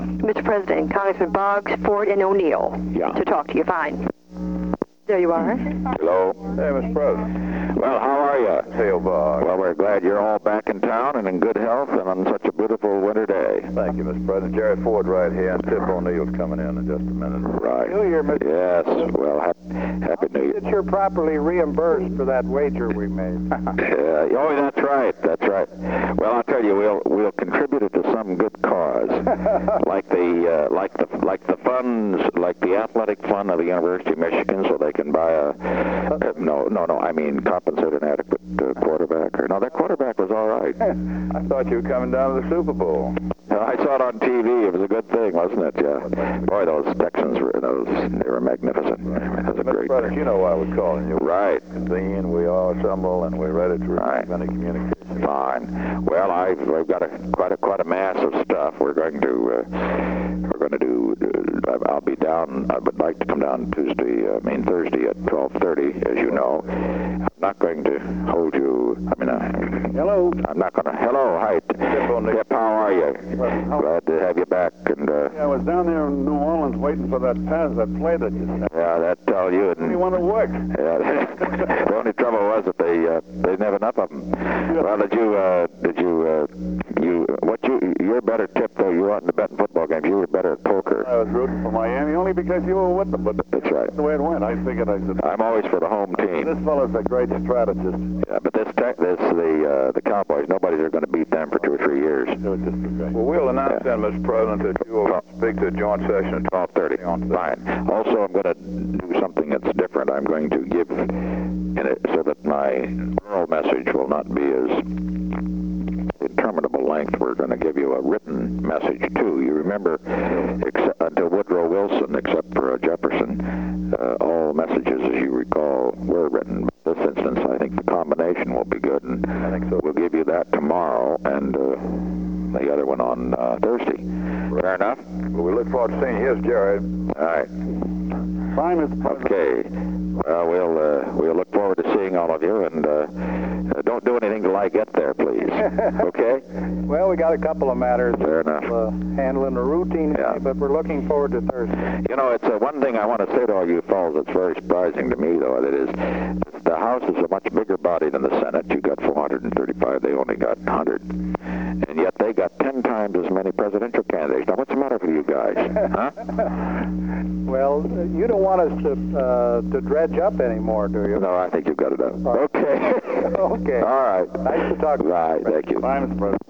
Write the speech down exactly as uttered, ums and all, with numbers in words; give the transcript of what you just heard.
Mister President, Congressman Boggs, Ford, and O'Neill Yeah. to talk to you. Fine. There you are. Hello. Hey, Mister President. Well, how are you? Theo Boggs. Well, we're glad you're all back in town and in good health and on such a beautiful winter day. Thank you, Mister President. Jerry Ford right here, and Tip O'Neill's coming in in just a minute. Right. New Year, Mister Yes. Well, ha- happy New Year. That you're properly reimbursed for that wager we made. Yeah. Oh, that's right. That's right. Well, I'll tell you, we'll we'll contribute it to some good cause, like the uh, like the like the funds, like the athletic fund of the University of Michigan, so they can buy a. Uh, no, no, no. I mean, compensate an adequate uh, quarterback. Or no, that quarterback was all right. I thought you were coming down to the Super Bowl. Uh, I saw it on T V. It was a good thing, wasn't it? Yeah. Boy, those Texans were those. They were magnificent. It was a Mister great. President, you know why we're calling you. Right. Convene, we all assemble, and we're ready to receive Right. any communication. Fine. Well, I've, I've got a quite a quite a mass of stuff. We're going to uh, we're going to do. Uh, I'll be down. I would like to come down Tuesday. Uh, I mean Thursday at twelve thirty, as you know. I'm not going to hold you. I mean, uh, Hello. I'm not going to. Hello, hi. Tip, how are you? Glad to have you back. And uh, Yeah, I was down there in New Orleans waiting for that pass, that play that you sent. yeah, that tell you. And, You want to work? yeah, the only trouble was that they uh, they didn't have enough of them. Well, did you uh, did you uh, you what you you're better Tip though? You weren't in the betting football games. You were better at poker. I was rooting for Miami only because you were with them, but That's right. that's the way it went. I figured I said, I'm always for the home team. this fellow's a great strategist. Yeah, but this te- this the uh, the Cowboys. Nobody's ever going to beat them for two or three years. It was just okay. Well, we'll announce Yeah. then, Mister President, that you will speak to a joint session at twelve thirty. on Thursday. Fine. Also, I'm going to do something that's different. I'm going to give, in it, so that my oral message will not be as interminable length. We're going to give you a written message too. You remember, except, until Woodrow Wilson, except for uh, Jefferson, uh, all messages, as you recall, were written. This instance, I think the combination will be good, and I think so. we'll give you that tomorrow, and uh, the other one on uh, Thursday. Fair enough? Well, we look forward to seeing you. Here's Jerry. All right. Fine, Mister President. Okay. Well, we'll uh, we'll look forward to seeing all of you, and uh, uh, don't do anything till I get there, please. Okay? Well, we got a couple of matters. Fair enough. Uh, handling the routine, Yeah. but we're looking forward to Thursday. You know, it's uh, one thing I want to say to all you fellows that's very surprising to me, though. That is, the House is a much bigger body than the Senate. You got four hundred thirty-five. They only got one hundred. And yet they got ten times as many presidential candidates. Now, what's the matter with you guys? Huh? Well, you don't want us to uh, to dredge up anymore, do you? No, I think you've got it out. Okay. Okay. All right. Nice to talk to you. Right. Thank you. Bye, Mister President.